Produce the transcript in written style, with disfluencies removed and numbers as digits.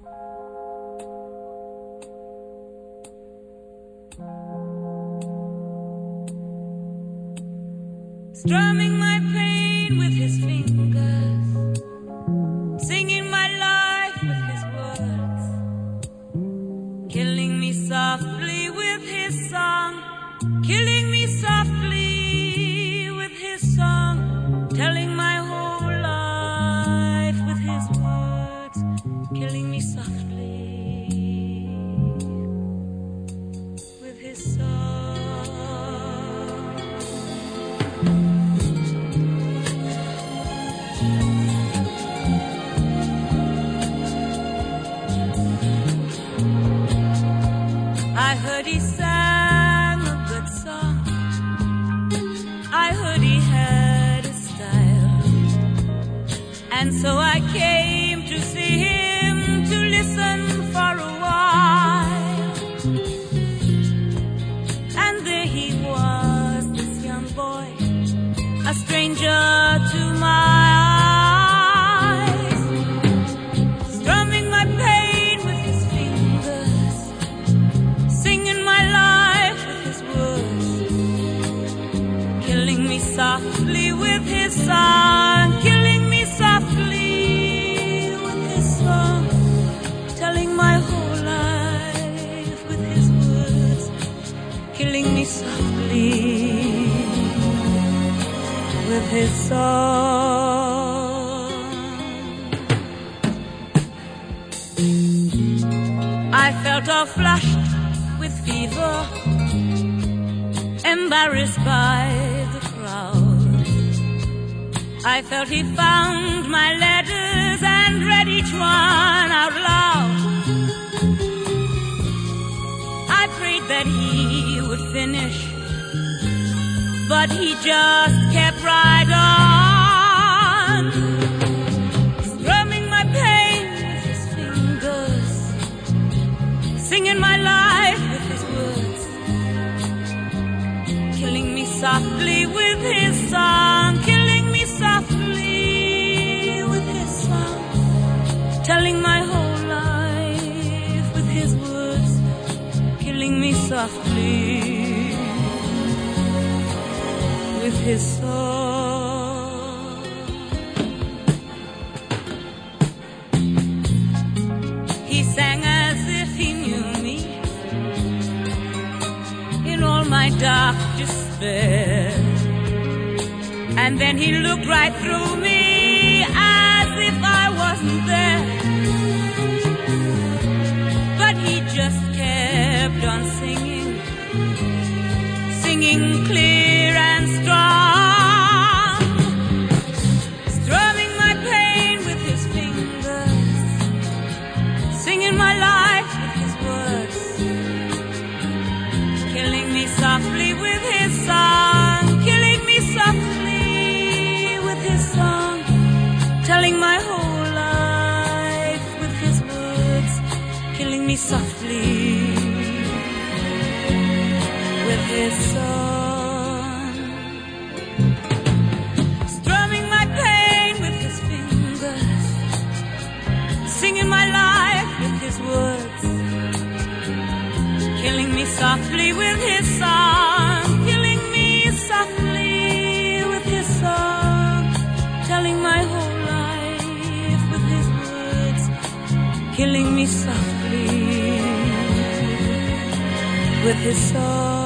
Strumming my pain with his fingers, singing my life with his words, killing me softly with his song, killing me softly with his song, telling my whole life with his words, killing me softly with his song. I heard he sang a good song, I heard he had a style, and so I came to see him, to listen for a while. And there he was, this young boy, a stranger to my eyes, strumming my pain with his fingers, singing my life with his words, killing me softly with his song, killing me softly with his song, telling my whole life with his words, killing me softly with his song. I felt all flushed with fever, embarrassed by the crowd. I felt he found my letters and read each one out loud. I prayed that he would finish, but he just kept right on, strumming my pain with his fingers, singing my life with his words, killing me softly with his song, killing me softly with his song, telling my whole life with his words, killing me softly with his song. He sang as if he knew me in all my dark despair, and then he looked right through me as if I wasn't there. But he just kept on singing, singing clear and strong, strumming my pain with his fingers, singing my life with his words, killing me softly with his song, killing me softly with his song, telling my whole life with his words, killing me softly with his song, strumming my pain with his fingers, singing my life with his words, killing me softly with his song, killing me softly with his song, telling my whole life with his words, killing me softly with his song.